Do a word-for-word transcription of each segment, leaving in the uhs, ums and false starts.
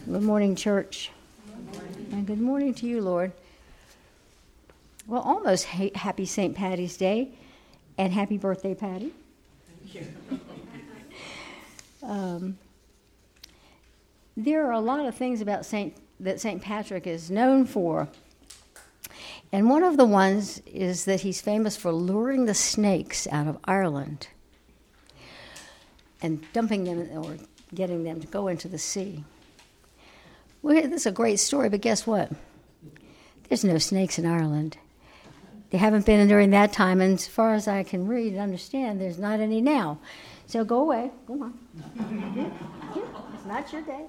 Good morning, church. Good morning. And good morning to you, Lord. Well, almost ha- happy Saint Patty's Day, and happy birthday, Patty. Thank you. um, there are a lot of things about Saint that Saint Patrick is known for, and one of the ones is that he's famous for luring the snakes out of Ireland and dumping them or getting them to go into the sea. Well, this is a great story, but guess what? There's no snakes in Ireland. They haven't been during that time, and as far as I can read and understand, there's not any now. So go away. Go on. It's not your day.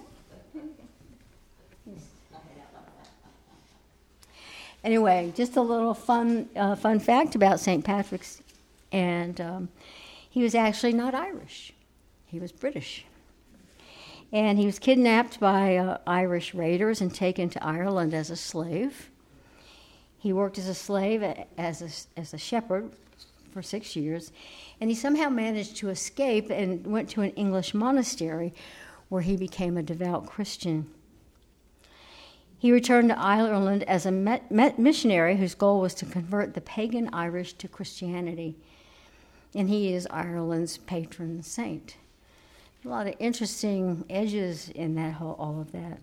Anyway, just a little fun uh, fun fact about Saint Patrick's, and um, he was actually not Irish. He was British. And he was kidnapped by uh, Irish raiders and taken to Ireland as a slave. He worked as a slave, as a, as a shepherd for six years, and he somehow managed to escape and went to an English monastery where he became a devout Christian. He returned to Ireland as a met, met missionary whose goal was to convert the pagan Irish to Christianity, and he is Ireland's patron saint. A lot of interesting edges in that whole, all of that.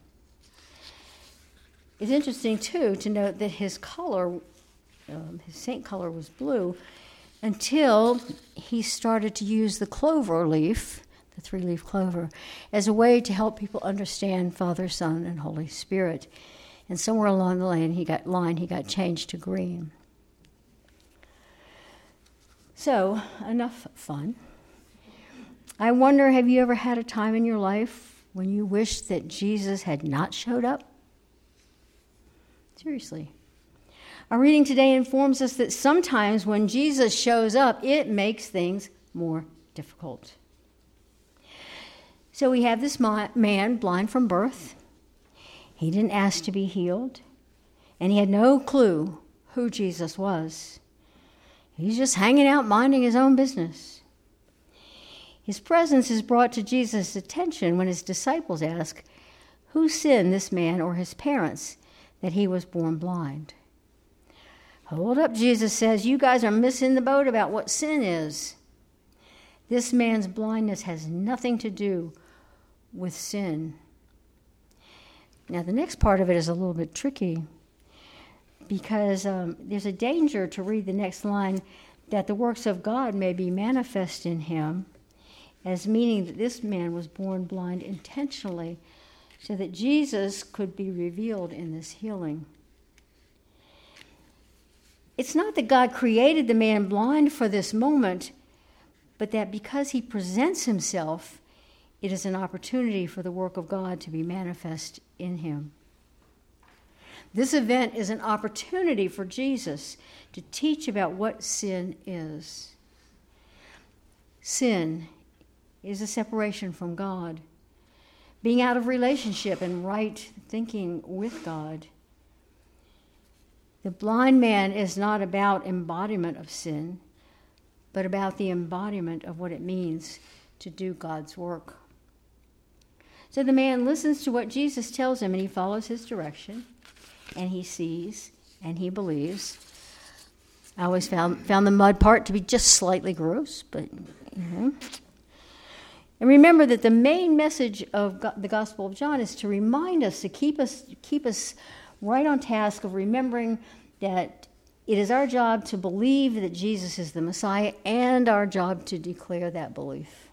It's interesting, too, to note that his color, um, his saint color was blue until he started to use the clover leaf, the three-leaf clover, as a way to help people understand Father, Son, and Holy Spirit. And somewhere along the line, he got, line, he got changed to green. So, enough fun. I wonder, have you ever had a time in your life when you wished that Jesus had not showed up? Seriously. Our reading today informs us that sometimes when Jesus shows up, it makes things more difficult. So we have this man blind from birth. He didn't ask to be healed, and he had no clue who Jesus was. He's just hanging out, minding his own business. His presence is brought to Jesus' attention when his disciples ask, who sinned, this man or his parents, that he was born blind? Hold up, Jesus says, you guys are missing the boat about what sin is. This man's blindness has nothing to do with sin. Now, the next part of it is a little bit tricky because um, there's a danger to read the next line that the works of God may be manifest in him, as meaning that this man was born blind intentionally so that Jesus could be revealed in this healing. It's not that God created the man blind for this moment, but that because he presents himself, it is an opportunity for the work of God to be manifest in him. This event is an opportunity for Jesus to teach about what sin is. Sin is a separation from God, being out of relationship and right thinking with God. The blind man is not about embodiment of sin, but about the embodiment of what it means to do God's work. So the man listens to what Jesus tells him, and he follows his direction, and he sees, and he believes. I always found, found the mud part to be just slightly gross, but, you know. And remember that the main message of the Gospel of John is to remind us, to keep us keep us right on task of remembering that it is our job to believe that Jesus is the Messiah and our job to declare that belief.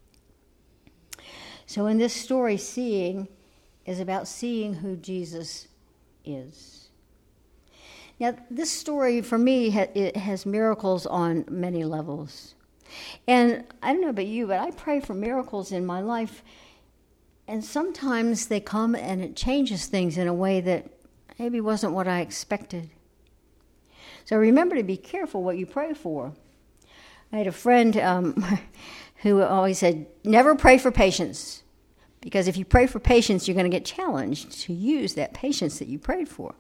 So in this story, seeing is about seeing who Jesus is. Now, this story, for me, it has miracles on many levels. And I don't know about you, but I pray for miracles in my life, and sometimes they come and it changes things in a way that maybe wasn't what I expected. So remember to be careful what you pray for. I had a friend um, who always said, never pray for patience, because if you pray for patience, you're going to get challenged to use that patience that you prayed for.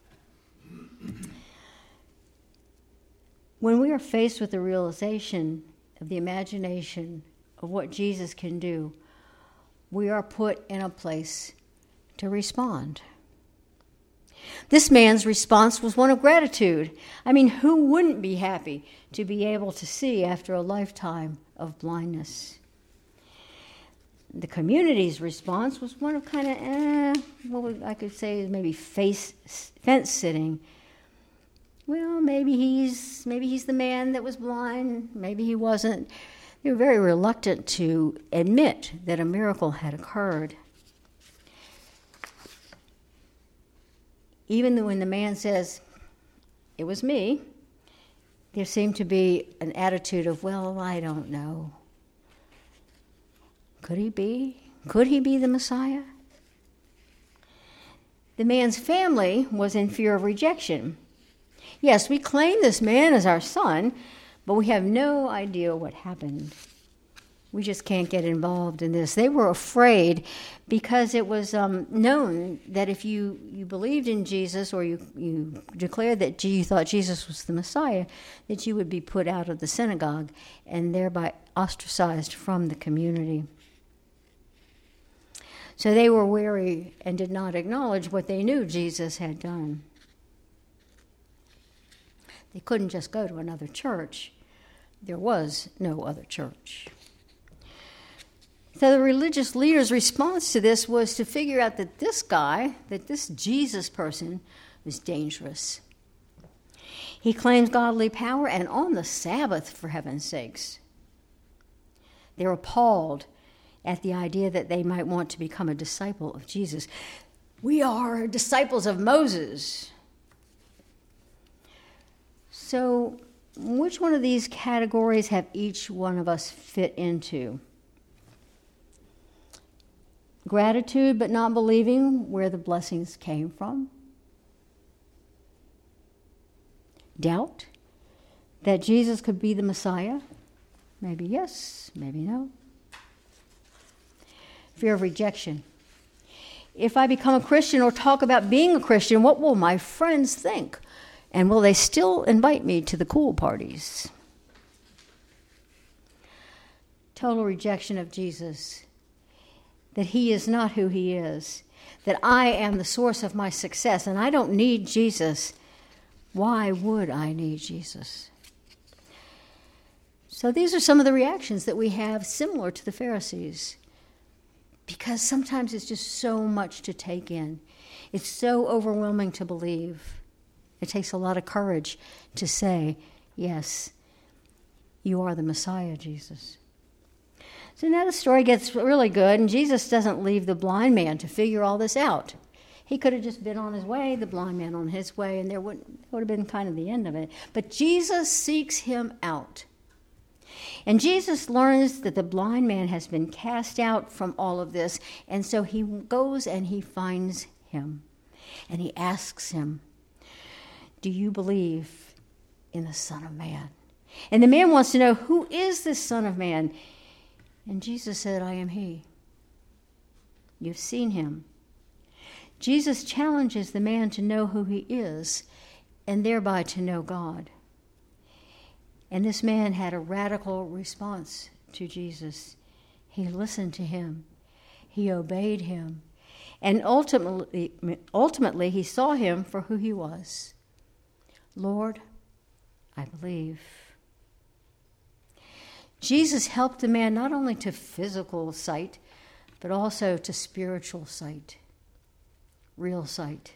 When we are faced with the realization of the imagination of what Jesus can do, we are put in a place to respond. This man's response was one of gratitude. I mean, who wouldn't be happy to be able to see after a lifetime of blindness? The community's response was one of kind of, eh, what I could say is maybe face, fence sitting. Well, maybe he's maybe he's the man that was blind. Maybe he wasn't. They were very reluctant to admit that a miracle had occurred. Even when the man says, "It was me," there seemed to be an attitude of, "Well, I don't know. Could he be? Could he be the Messiah?" The man's family was in fear of rejection. Yes, we claim this man as our son, but we have no idea what happened. We just can't get involved in this. They were afraid because it was um, known that if you, you believed in Jesus or you, you declared that you thought Jesus was the Messiah, that you would be put out of the synagogue and thereby ostracized from the community. So they were wary and did not acknowledge what they knew Jesus had done. They couldn't just go to another church. There was no other church. So the religious leader's response to this was to figure out that this guy, that this Jesus person, was dangerous. He claims godly power, and on the Sabbath, for heaven's sakes. They were appalled at the idea that they might want to become a disciple of Jesus. We are disciples of Moses. So, which one of these categories have each one of us fit into? Gratitude but not believing where the blessings came from? Doubt that Jesus could be the Messiah? Maybe yes, maybe no. Fear of rejection. If I become a Christian or talk about being a Christian, what will my friends think? And will they still invite me to the cool parties? Total rejection of Jesus. That he is not who he is. That I am the source of my success and I don't need Jesus. Why would I need Jesus? So these are some of the reactions that we have similar to the Pharisees. Because sometimes it's just so much to take in. It's so overwhelming to believe. It takes a lot of courage to say, yes, you are the Messiah, Jesus. So now the story gets really good, and Jesus doesn't leave the blind man to figure all this out. He could have just been on his way, the blind man on his way, and there would, would have been kind of the end of it. But Jesus seeks him out. And Jesus learns that the blind man has been cast out from all of this, and so he goes and he finds him. And he asks him, "Do you believe in the Son of Man?" And the man wants to know, who is this Son of Man? And Jesus said, "I am he. You've seen him." Jesus challenges the man to know who he is and thereby to know God. And this man had a radical response to Jesus. He listened to him. He obeyed him. And ultimately, ultimately he saw him for who he was. "Lord, I believe." Jesus helped the man not only to physical sight, but also to spiritual sight, real sight.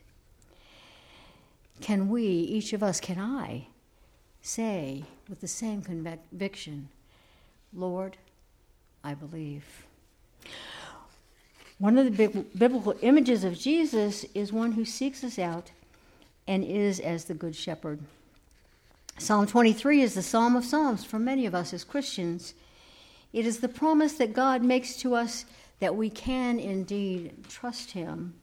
Can we, each of us, can I, say with the same conviction, "Lord, I believe"? One of the big biblical images of Jesus is one who seeks us out and is as the Good Shepherd. Psalm twenty-three is the Psalm of Psalms for many of us as Christians. It is the promise that God makes to us that we can indeed trust him.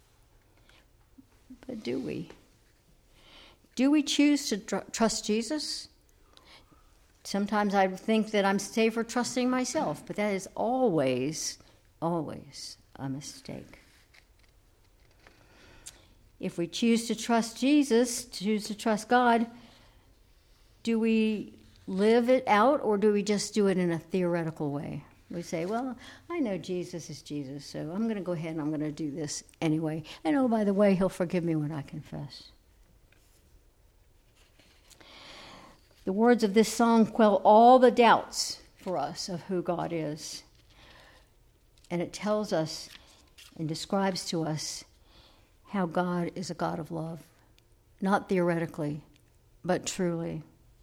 But do we? Do we choose to tr- trust Jesus? Sometimes I think that I'm safer trusting myself, but that is always, always a mistake. If we choose to trust Jesus, choose to trust God, do we live it out or do we just do it in a theoretical way? We say, well, I know Jesus is Jesus, so I'm going to go ahead and I'm going to do this anyway. And oh, by the way, he'll forgive me when I confess. The words of this song quell all the doubts for us of who God is. And it tells us and describes to us how God is a God of love. Not theoretically, but truly.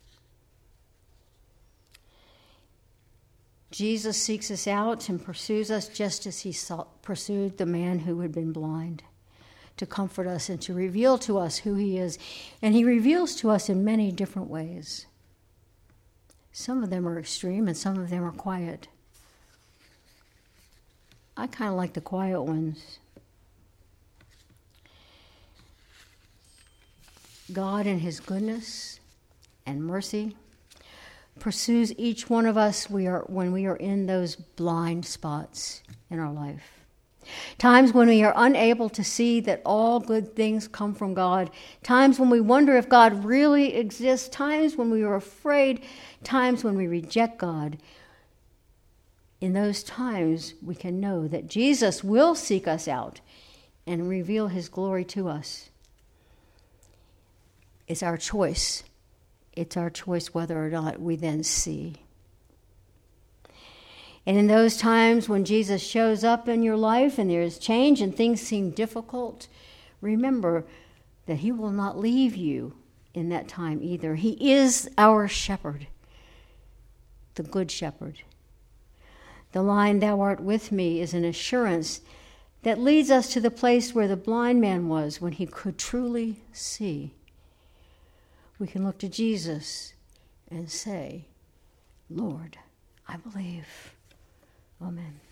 Jesus seeks us out and pursues us just as he sought, pursued the man who had been blind, to comfort us and to reveal to us who he is. And he reveals to us in many different ways. Some of them are extreme and some of them are quiet. I kind of like the quiet ones. God in his goodness and mercy pursues each one of us we are, when we are in those blind spots in our life. Times when we are unable to see that all good things come from God. Times when we wonder if God really exists. Times when we are afraid. Times when we reject God. In those times, we can know that Jesus will seek us out and reveal his glory to us. It's our choice. It's our choice whether or not we then see. And in those times when Jesus shows up in your life and there is change and things seem difficult, remember that he will not leave you in that time either. He is our shepherd, the good shepherd. The line, "Thou art with me," is an assurance that leads us to the place where the blind man was when he could truly see. We can look to Jesus and say, "Lord, I believe." Amen.